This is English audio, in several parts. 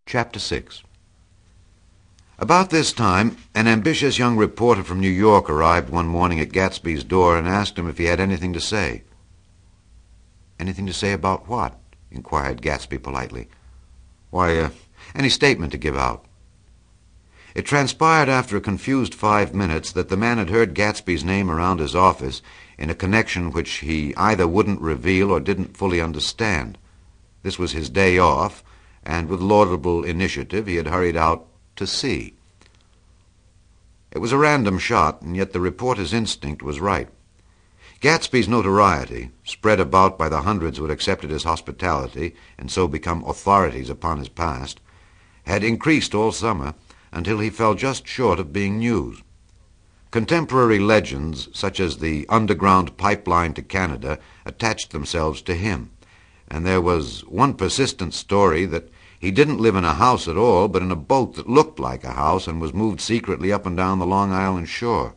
Chapter 6. About this time, an ambitious young reporter from New York arrived one morning at Gatsby's door and asked him if he had anything to say. "Anything to say about what?" inquired Gatsby politely. "Why, any statement to give out." It transpired after a confused 5 minutes that the man had heard Gatsby's name around his office in a connection which he either wouldn't reveal or didn't fully understand. This was his day off, and with laudable initiative he had hurried out to see. It was a random shot, and yet the reporter's instinct was right. Gatsby's notoriety, spread about by the hundreds who had accepted his hospitality and so become authorities upon his past, had increased all summer until he fell just short of being news. Contemporary legends, such as the underground pipeline to Canada, attached themselves to him, and there was one persistent story that he didn't live in a house at all, but in a boat that looked like a house and was moved secretly up and down the Long Island shore.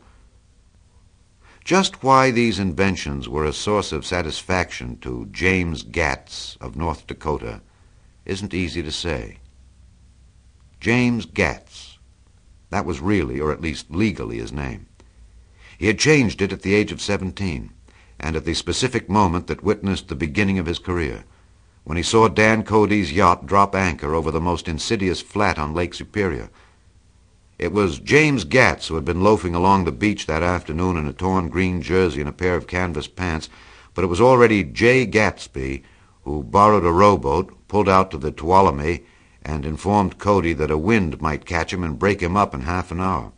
Just why these inventions were a source of satisfaction to James Gatz of North Dakota isn't easy to say. James Gatz. That was really, or at least legally, his name. He had changed it at the age of 17, and at the specific moment that witnessed the beginning of his career, when he saw Dan Cody's yacht drop anchor over the most insidious flat on Lake Superior. It was James Gatz who had been loafing along the beach that afternoon in a torn green jersey and a pair of canvas pants, but it was already Jay Gatsby who borrowed a rowboat, pulled out to the Tuolumne, and informed Cody that a wind might catch him and break him up in half an hour.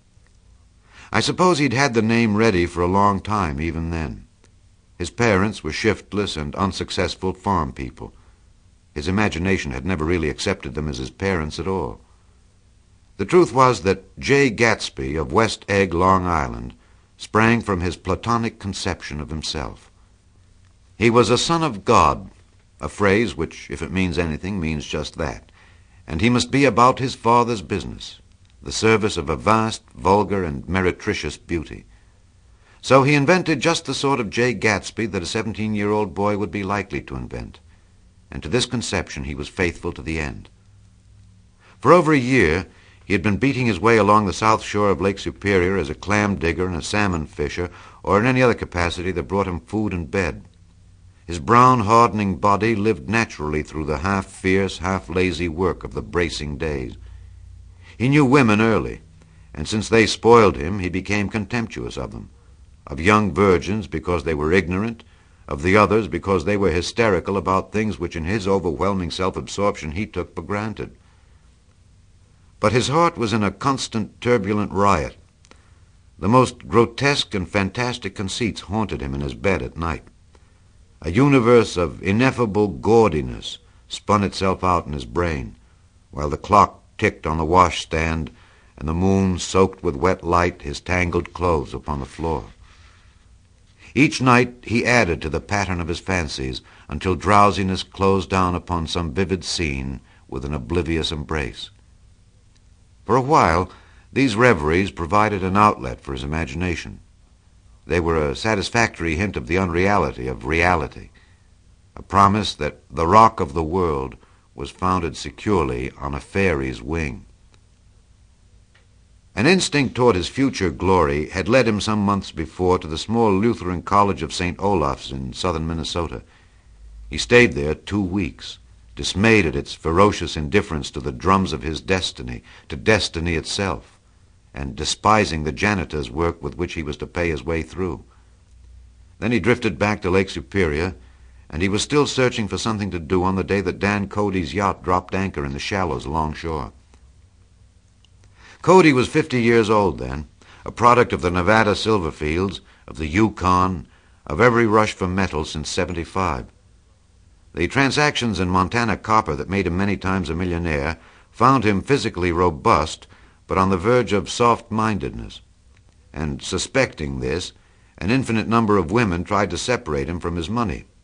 I suppose he'd had the name ready for a long time even then. His parents were shiftless and unsuccessful farm people. His imagination had never really accepted them as his parents at all. The truth was that Jay Gatsby of West Egg, Long Island, sprang from his platonic conception of himself. He was a son of God, a phrase which, if it means anything, means just that, and he must be about his father's business, the service of a vast, vulgar, and meretricious beauty. So he invented just the sort of Jay Gatsby that a 17-year-old boy would be likely to invent, and to this conception he was faithful to the end. For over a year he had been beating his way along the south shore of Lake Superior as a clam digger and a salmon fisher, or in any other capacity that brought him food and bed. His brown, hardening body lived naturally through the half-fierce, half-lazy work of the bracing days. He knew women early, and since they spoiled him, he became contemptuous of them. Of young virgins because they were ignorant, of the others because they were hysterical about things which in his overwhelming self-absorption he took for granted. But his heart was in a constant turbulent riot. The most grotesque and fantastic conceits haunted him in his bed at night. A universe of ineffable gaudiness spun itself out in his brain, while the clock ticked on the washstand and the moon soaked with wet light his tangled clothes upon the floor. Each night he added to the pattern of his fancies until drowsiness closed down upon some vivid scene with an oblivious embrace. For a while, these reveries provided an outlet for his imagination. They were a satisfactory hint of the unreality of reality, a promise that the rock of the world was founded securely on a fairy's wing. An instinct toward his future glory had led him some months before to the small Lutheran College of St. Olaf's in southern Minnesota. He stayed there 2 weeks, dismayed at its ferocious indifference to the drums of his destiny, to destiny itself, and despising the janitor's work with which he was to pay his way through. Then he drifted back to Lake Superior, and he was still searching for something to do on the day that Dan Cody's yacht dropped anchor in the shallows alongshore. Cody was 50 years old then, a product of the Nevada silver fields, of the Yukon, of every rush for metal since '75. The transactions in Montana copper that made him many times a millionaire found him physically robust, but on the verge of soft-mindedness. And suspecting this, an infinite number of women tried to separate him from his money.